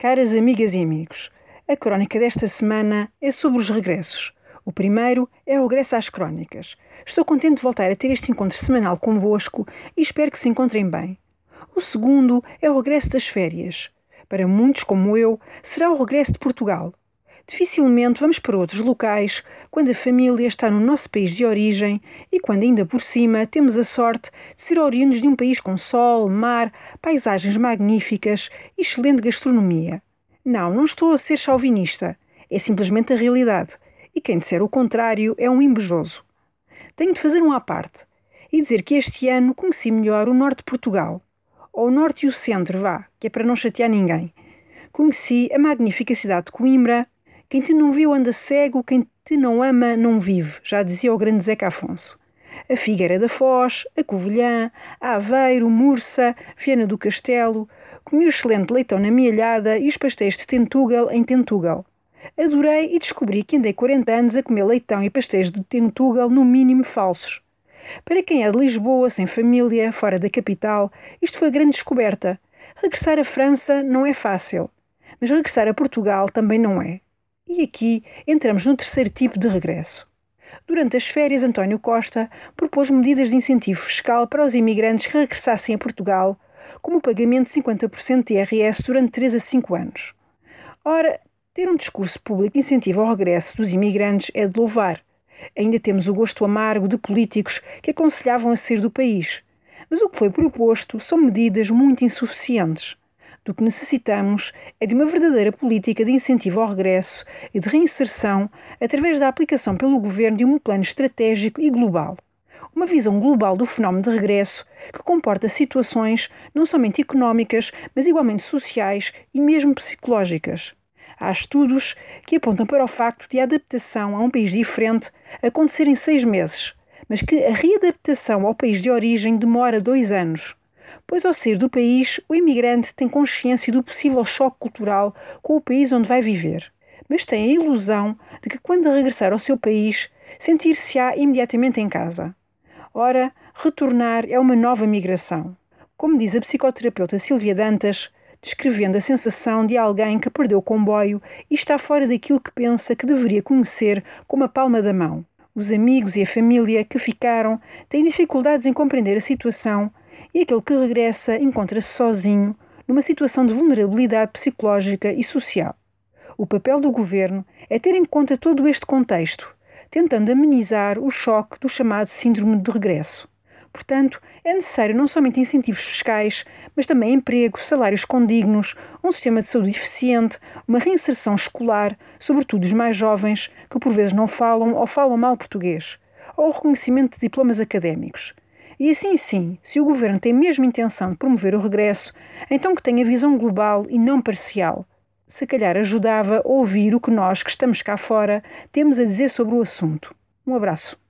Caras amigas e amigos, a crónica desta semana é sobre os regressos. O primeiro é o regresso às crónicas. Estou contente de voltar a ter este encontro semanal convosco e espero que se encontrem bem. O segundo é o regresso das férias. Para muitos, como eu, será o regresso de Portugal. Dificilmente vamos para outros locais quando a família está no nosso país de origem e quando ainda por cima temos a sorte de ser oriundos de um país com sol, mar, paisagens magníficas e excelente gastronomia. Não estou a ser chauvinista. É simplesmente a realidade. E quem disser o contrário é um invejoso. Tenho de fazer um à parte e dizer que este ano conheci melhor o norte de Portugal. Ou o norte e o centro, vá, que é para não chatear ninguém. Conheci a magnífica cidade de Coimbra. Quem te não viu anda cego, quem te não ama não vive, já dizia o grande Zeca Afonso. A Figueira da Foz, a Covilhã, a Aveiro, Mursa, Viana do Castelo. Comi o excelente leitão na Mialhada e os pastéis de Tentugal em Tentugal. Adorei e descobri que andei 40 anos a comer leitão e pastéis de Tentugal no mínimo falsos. Para quem é de Lisboa, sem família, fora da capital, isto foi a grande descoberta. Regressar à França não é fácil, mas regressar a Portugal também não é. E aqui entramos no terceiro tipo de regresso. Durante as férias, António Costa propôs medidas de incentivo fiscal para os imigrantes que regressassem a Portugal, como o pagamento de 50% de IRS durante 3 a 5 anos. Ora, ter um discurso público de incentivo ao regresso dos imigrantes é de louvar. Ainda temos o gosto amargo de políticos que aconselhavam a sair do país. Mas o que foi proposto são medidas muito insuficientes. Do que necessitamos é de uma verdadeira política de incentivo ao regresso e de reinserção através da aplicação pelo governo de um plano estratégico e global. Uma visão global do fenómeno de regresso que comporta situações não somente económicas, mas igualmente sociais e mesmo psicológicas. Há estudos que apontam para o facto de a adaptação a um país diferente acontecer em 6 meses, mas que a readaptação ao país de origem demora 2 anos. Pois ao sair do país, o imigrante tem consciência do possível choque cultural com o país onde vai viver, mas tem a ilusão de que quando regressar ao seu país, sentir-se-á imediatamente em casa. Ora, retornar é uma nova migração. Como diz a psicoterapeuta Sílvia Dantas, descrevendo a sensação de alguém que perdeu o comboio e está fora daquilo que pensa que deveria conhecer como a palma da mão. Os amigos e a família que ficaram têm dificuldades em compreender a situação e aquele que regressa encontra-se sozinho, numa situação de vulnerabilidade psicológica e social. O papel do governo é ter em conta todo este contexto, tentando amenizar o choque do chamado síndrome de regresso. Portanto, é necessário não somente incentivos fiscais, mas também emprego, salários condignos, um sistema de saúde eficiente, uma reinserção escolar, sobretudo os mais jovens, que por vezes não falam ou falam mal português, ou o reconhecimento de diplomas académicos. E assim sim, se o governo tem mesmo intenção de promover o regresso, então que tenha visão global e não parcial. Se calhar ajudava a ouvir o que nós, que estamos cá fora, temos a dizer sobre o assunto. Um abraço.